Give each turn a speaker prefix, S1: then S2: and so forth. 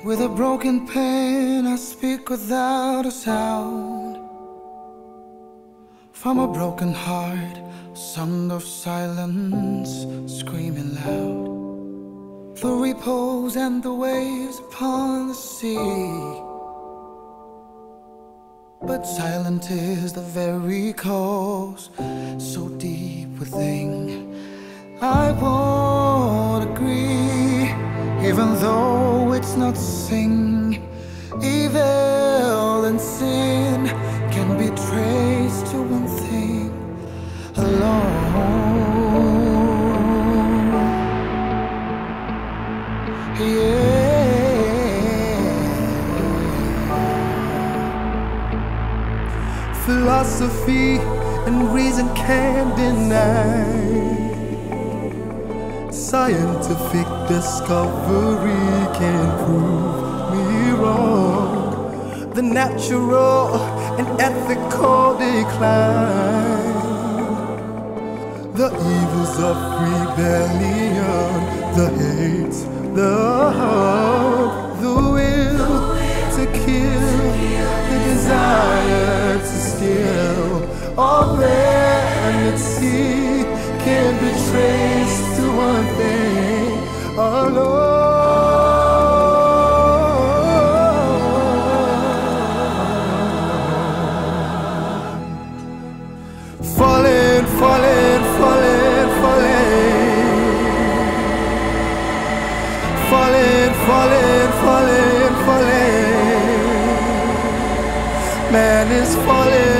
S1: With a broken pen I speak without a sound. From a broken heart, a song of silence screaming loud. The ripples and the waves upon the sea, but silent is the very cause, so deep within. I won't agree, even though it's not sing. Evil and sin can be traced to one thing alone.
S2: Philosophy and reason can't deny. Scientific discovery can prove me wrong. The natural and ethical decline, the evils of rebellion, the hate, the hope, the will to kill, the desire to steal. All vanity can be traced to one thing alone. Falling, falling, falling, falling, falling, falling, falling, falling. Man is falling.